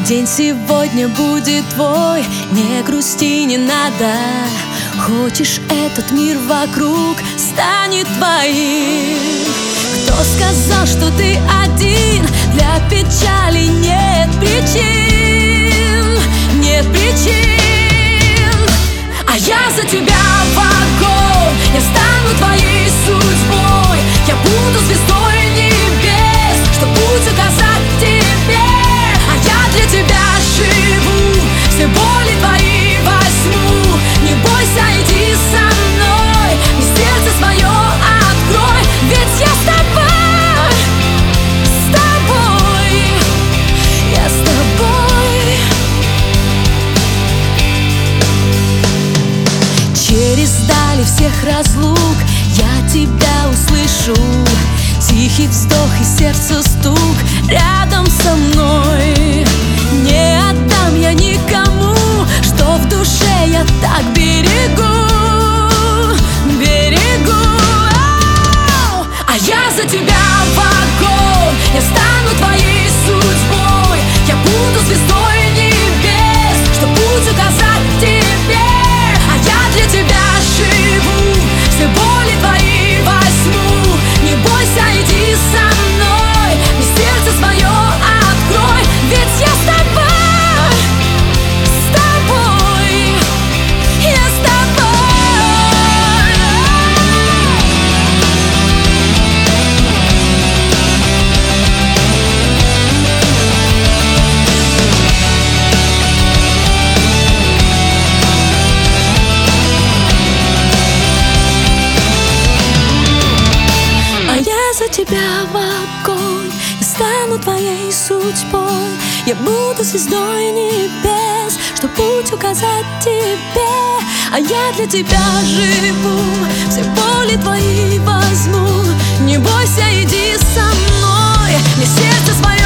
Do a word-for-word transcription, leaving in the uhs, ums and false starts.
День сегодня будет твой, не грусти, не надо. Хочешь, этот мир вокруг станет твоим. Кто сказал, что ты один? Для печали нет причин, нет причин. А я за тебя в огонь, я стану твоей судьбой. Я буду звездой небес, что путь указать тебе. А я для тебя живу, все боли твои возьму. Не бойся, иди со мной, и сердце свое открой. Ведь я с тобой, с тобой, я с тобой. Через дали всех разлук я тебя услышу. Тихий вздох и сердцу стук рядом со мной. Не отдам я никому, что в душе я так берегу, берегу. А я за тебя в огонь, я стану твоей судьбой. Я буду звездой небес, что путь указать тебе. А я для тебя живу, все боли твои возьму. Не бойся, иди со мной, и сердце свое открой. Ведь я с тобой, с тобой, я с тобой. А я за тебя в огонь, я стану твоей судьбой. Я буду звездой небес, что путь указать тебе. А я для тебя живу, все боли твои возьму. Не бойся, иди со мной, мне сердце свое